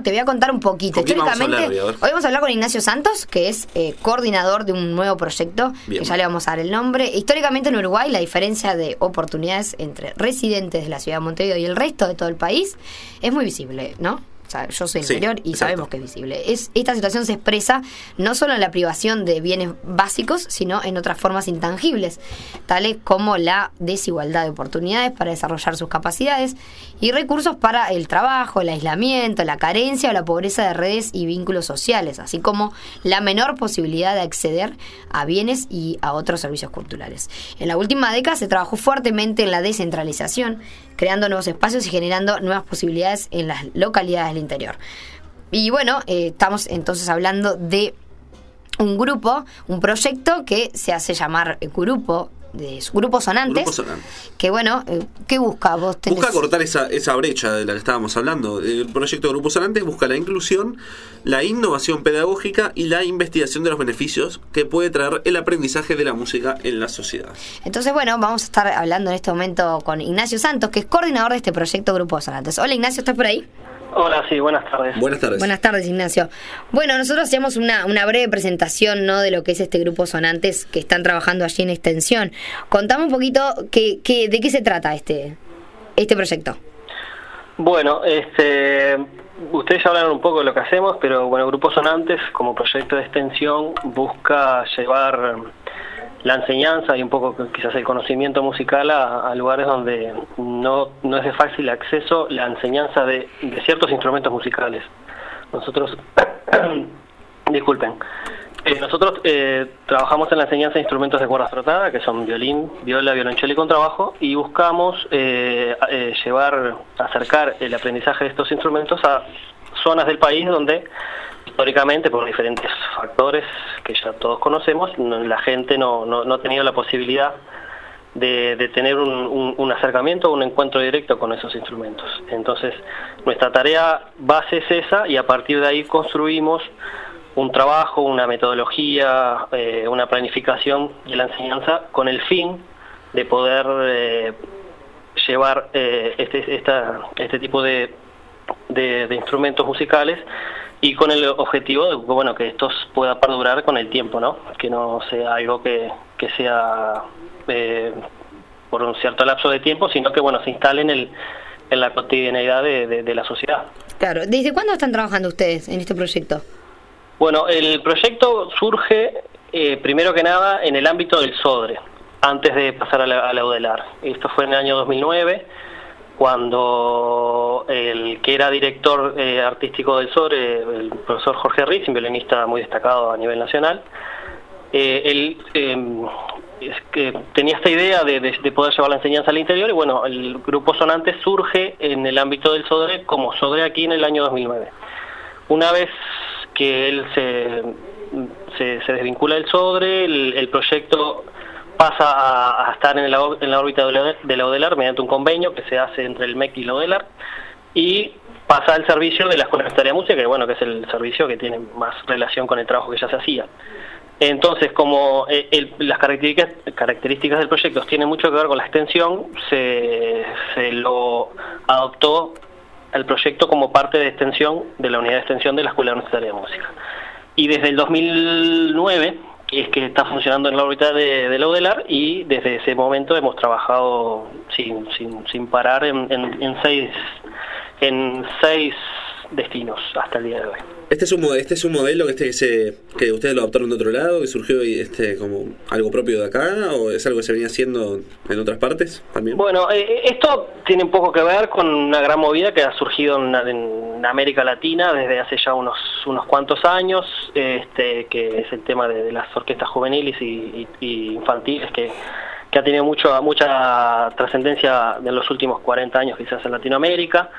te voy a contar un poquito. Históricamente, hoy vamos a hablar con Ignacio Santos, que es coordinador de un nuevo proyecto, Bien. que ya le vamos a dar el nombre. Históricamente en Uruguay la diferencia de oportunidades entre residentes de la ciudad de Montevideo y el resto de todo el país es muy visible, ¿no? O sea, yo soy interior y exacto. sabemos que es visible. Esta situación se expresa no solo en la privación de bienes básicos, sino en otras formas intangibles, tales como la desigualdad de oportunidades para desarrollar sus capacidades y recursos para el trabajo, el aislamiento, la carencia o la pobreza de redes y vínculos sociales, así como la menor posibilidad de acceder a bienes y a otros servicios culturales. En la última década se trabajó fuertemente en la descentralización, creando nuevos espacios y generando nuevas posibilidades en las localidades del interior. Y bueno, estamos entonces hablando de un grupo, un proyecto que se hace llamar Grupo Sonantes. Grupo Sonantes. Que bueno, ¿qué busca? Vos tenés... Busca cortar esa brecha de la que estábamos hablando. El proyecto Grupo Sonantes busca la inclusión, la innovación pedagógica y la investigación de los beneficios que puede traer el aprendizaje de la música en la sociedad. Entonces, bueno, vamos a estar hablando en este momento con Ignacio Santos, que es coordinador de este proyecto Grupo Sonantes. Hola, Ignacio, ¿estás por ahí? Hola, sí, buenas tardes. Buenas tardes. Buenas tardes, Ignacio. Bueno, nosotros hacíamos una breve presentación, ¿no?, de lo que es este Grupo Sonantes que están trabajando allí en Extensión. Contame un poquito de qué se trata este proyecto. Bueno, ustedes ya hablaron un poco de lo que hacemos, pero bueno, Grupo Sonantes como proyecto de extensión busca llevar la enseñanza y un poco quizás el conocimiento musical a lugares donde no es de fácil acceso la enseñanza de ciertos instrumentos musicales. Nosotros, disculpen, nosotros trabajamos en la enseñanza de instrumentos de cuerda frotada, que son violín, viola, violonchelo y contrabajo, y buscamos acercar el aprendizaje de estos instrumentos a zonas del país donde históricamente, por diferentes factores que ya todos conocemos, la gente no ha tenido la posibilidad de tener un acercamiento, un encuentro directo con esos instrumentos. Entonces, nuestra tarea base es esa, y a partir de ahí construimos un trabajo, una metodología, una planificación de la enseñanza con el fin de poder llevar este tipo de instrumentos musicales, y con el objetivo de, bueno, que estos pueda perdurar con el tiempo, ¿no? Que no sea algo que sea por un cierto lapso de tiempo, sino que, bueno, se instale en la cotidianeidad de la sociedad. Claro. ¿Desde cuándo están trabajando ustedes en este proyecto? Bueno, el proyecto surge primero que nada en el ámbito del SODRE, antes de pasar a la UDELAR. Esto fue en el año 2009, cuando el que era director artístico del SODRE, el profesor Jorge Riz, un violinista muy destacado a nivel nacional, él tenía esta idea de poder llevar la enseñanza al interior, y bueno, el Grupo Sonantes surge en el ámbito del SODRE como SODRE aquí en el año 2009. Una vez que él se desvincula del SODRE, el proyecto pasa a estar en la órbita de la UDELAR mediante un convenio que se hace entre el MEC y la UDELAR, y pasa al servicio de la Escuela Universitaria de Música, que bueno, que es el servicio que tiene más relación con el trabajo que ya se hacía. Entonces, como las características del proyecto tienen mucho que ver con la extensión, se lo adoptó al proyecto como parte de extensión de la unidad de extensión de la Escuela Universitaria de Música. Y desde el 2009 es que está funcionando en la órbita de la UDELAR, y desde ese momento hemos trabajado sin parar en seis destinos hasta el día de hoy. Este es un modelo que ustedes lo adoptaron de otro lado, que surgió como algo propio de acá, o es algo que se venía haciendo en otras partes también. Bueno, esto tiene un poco que ver con una gran movida que ha surgido en América Latina desde hace ya unos cuantos años, que es el tema de las orquestas juveniles y infantiles, que ha tenido mucha trascendencia en los últimos 40 años quizás en Latinoamérica.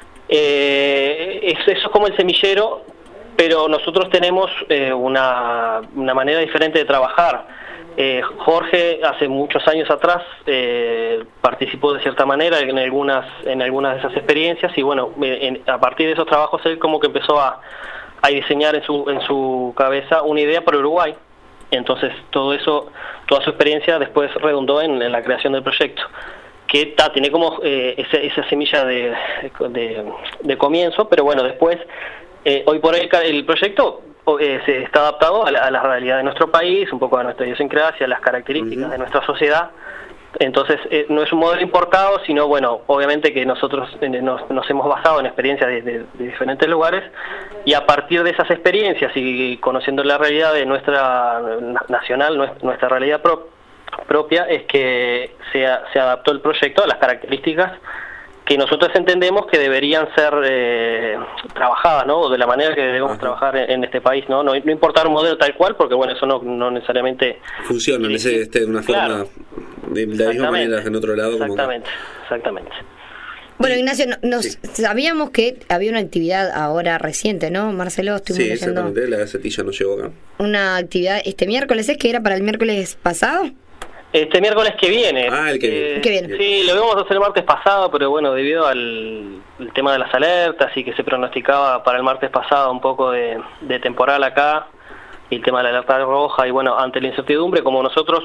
Eso es como el semillero, pero nosotros tenemos una manera diferente de trabajar. Jorge hace muchos años atrás participó de cierta manera en algunas de esas experiencias, y bueno, a partir de esos trabajos él como que empezó a diseñar en su cabeza una idea para Uruguay. Entonces toda su experiencia después redundó en la creación del proyecto. que tiene como esa semilla de comienzo, pero bueno, después, hoy por hoy el proyecto se está adaptado a la realidad de nuestro país, un poco a nuestra idiosincrasia, a las características de nuestra sociedad. Entonces no es un modelo importado, sino bueno, obviamente que nosotros nos hemos basado en experiencias de diferentes lugares, y a partir de esas experiencias y conociendo la realidad de nuestra nacional, nuestra realidad propia, es que se adaptó el proyecto a las características que nosotros entendemos que deberían ser trabajadas, ¿no? O de la manera que debemos trabajar en este país, ¿no? No importar un modelo tal cual, porque bueno, eso no necesariamente funciona de una forma de la misma manera que en otro lado. Exactamente. Bueno, Ignacio, sabíamos que había una actividad ahora reciente, ¿no, Marcelo? Sí, exactamente, la Gacetilla nos llegó acá. Una actividad este miércoles, ¿es que era para el miércoles pasado? Este miércoles que viene. El que viene. Sí, lo íbamos a hacer el martes pasado, pero bueno, debido al tema de las alertas y que se pronosticaba para el martes pasado un poco de temporal acá, y el tema de la alerta roja, y bueno, ante la incertidumbre, como nosotros,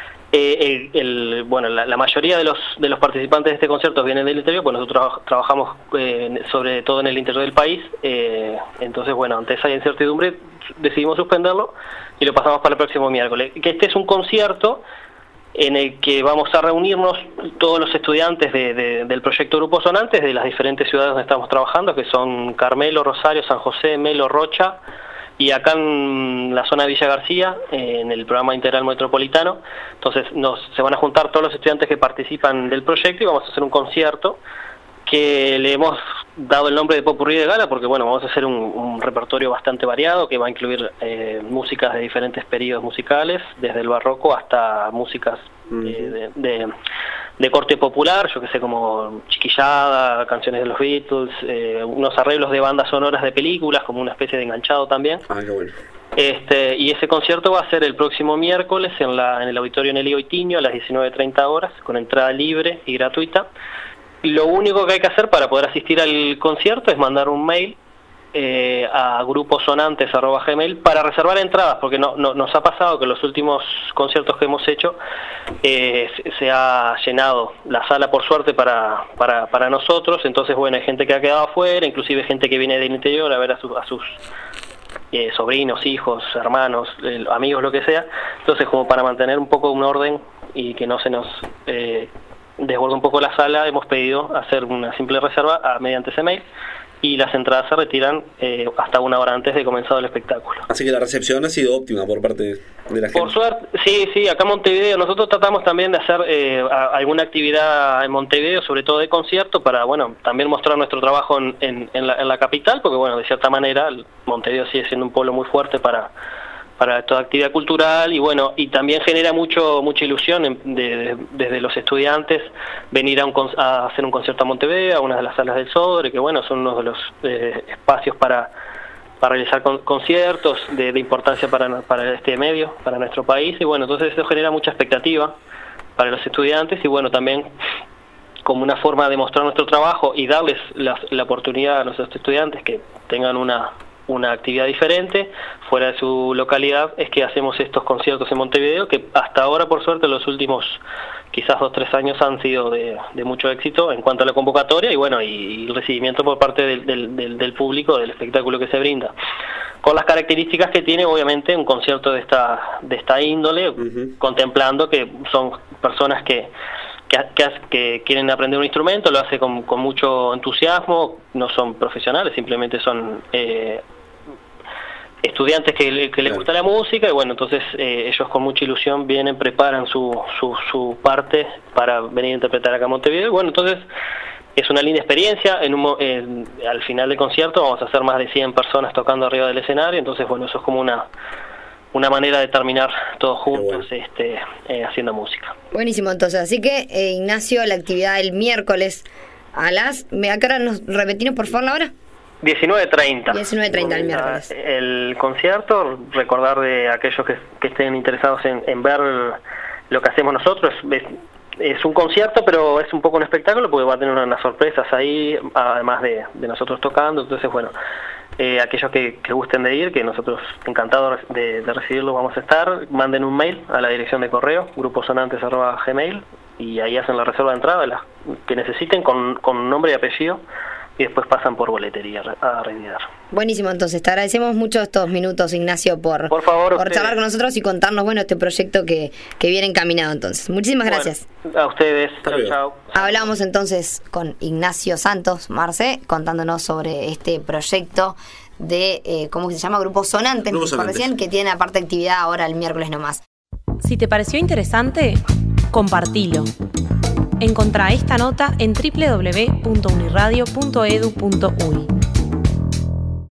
la mayoría de los participantes de este concierto vienen del interior, pues nosotros trabajamos sobre todo en el interior del país, entonces bueno, ante esa incertidumbre decidimos suspenderlo y lo pasamos para el próximo miércoles. Que este es un concierto en el que vamos a reunirnos todos los estudiantes del proyecto Grupo Sonantes de las diferentes ciudades donde estamos trabajando, que son Carmelo, Rosario, San José, Melo, Rocha, y acá en la zona de Villa García, en el programa integral metropolitano. Entonces se van a juntar todos los estudiantes que participan del proyecto y vamos a hacer un concierto que le hemos dado el nombre de Popurrí de Gala, porque bueno, vamos a hacer un repertorio bastante variado que va a incluir músicas de diferentes periodos musicales, desde el barroco hasta músicas de corte popular, yo que sé, como Chiquillada, canciones de los Beatles, unos arreglos de bandas sonoras de películas, como una especie de enganchado también. Qué bueno. Y ese concierto va a ser el próximo miércoles en el Auditorio Nelly Goitiño a las 19:30 horas, con entrada libre y gratuita. Lo único que hay que hacer para poder asistir al concierto es mandar un mail a gruposonantes@gmail para reservar entradas, porque nos ha pasado que en los últimos conciertos que hemos hecho se ha llenado la sala, por suerte, para nosotros. Entonces bueno, hay gente que ha quedado afuera, inclusive gente que viene del interior a ver a sus sobrinos, hijos, hermanos, amigos, lo que sea. Entonces, como para mantener un poco un orden y que no se nos desborda un poco la sala, hemos pedido hacer una simple reserva mediante ese mail, y las entradas se retiran hasta una hora antes de comenzado el espectáculo. Así que la recepción ha sido óptima por parte de la gente. Por suerte, sí, acá en Montevideo nosotros tratamos también de hacer alguna actividad en Montevideo, sobre todo de concierto, para bueno, también mostrar nuestro trabajo en la capital, porque bueno, de cierta manera Montevideo sigue siendo un polo muy fuerte para toda actividad cultural, y bueno, y también genera mucha ilusión desde los estudiantes venir a hacer un concierto a Montevideo, a una de las salas del Sodre, que bueno, son uno de los espacios para realizar conciertos de importancia para este medio, para nuestro país, y bueno, entonces eso genera mucha expectativa para los estudiantes, y bueno, también como una forma de mostrar nuestro trabajo y darles la oportunidad a nuestros estudiantes que tengan una actividad diferente fuera de su localidad, es que hacemos estos conciertos en Montevideo, que hasta ahora, por suerte, los últimos quizás 2-3 años han sido de mucho éxito en cuanto a la convocatoria y bueno, y el recibimiento por parte del público del espectáculo que se brinda, con las características que tiene obviamente un concierto de esta índole, contemplando que son personas que quieren aprender un instrumento, lo hace con mucho entusiasmo, no son profesionales, simplemente son estudiantes que les gusta la música, y bueno, entonces ellos con mucha ilusión vienen, preparan su parte para venir a interpretar acá a Montevideo, y bueno, entonces es una linda experiencia. Al final del concierto vamos a hacer más de 100 personas tocando arriba del escenario, entonces bueno, eso es como una manera de terminar todos juntos haciendo música. Buenísimo, entonces, así que Ignacio, la actividad el miércoles a las... ¿A qué hora nos repetimos por favor la hora? 19:30. 19:30 el miércoles. El concierto, recordar de aquellos que estén interesados en ver lo que hacemos nosotros, es un concierto, pero es un poco un espectáculo, porque va a tener unas sorpresas ahí, además de nosotros tocando, entonces bueno... aquellos que gusten de ir, que nosotros encantados de recibirlo vamos a estar, manden un mail a la dirección de correo gruposonantes@gmail y ahí hacen la reserva de entrada, las que necesiten, con nombre y apellido, y después pasan por boletería a retirar. Buenísimo, entonces te agradecemos mucho estos minutos, Ignacio, por favor, por charlar con nosotros y contarnos, bueno, este proyecto que viene encaminado. Entonces, muchísimas gracias. A ustedes. Chao. Hablamos entonces con Ignacio Santos, Marce, contándonos sobre este proyecto de, ¿cómo se llama? Grupo Sonantes, recién, que tiene aparte actividad ahora el miércoles nomás. Si te pareció interesante, compartilo. Encontrá esta nota en www.uniradio.edu.uy.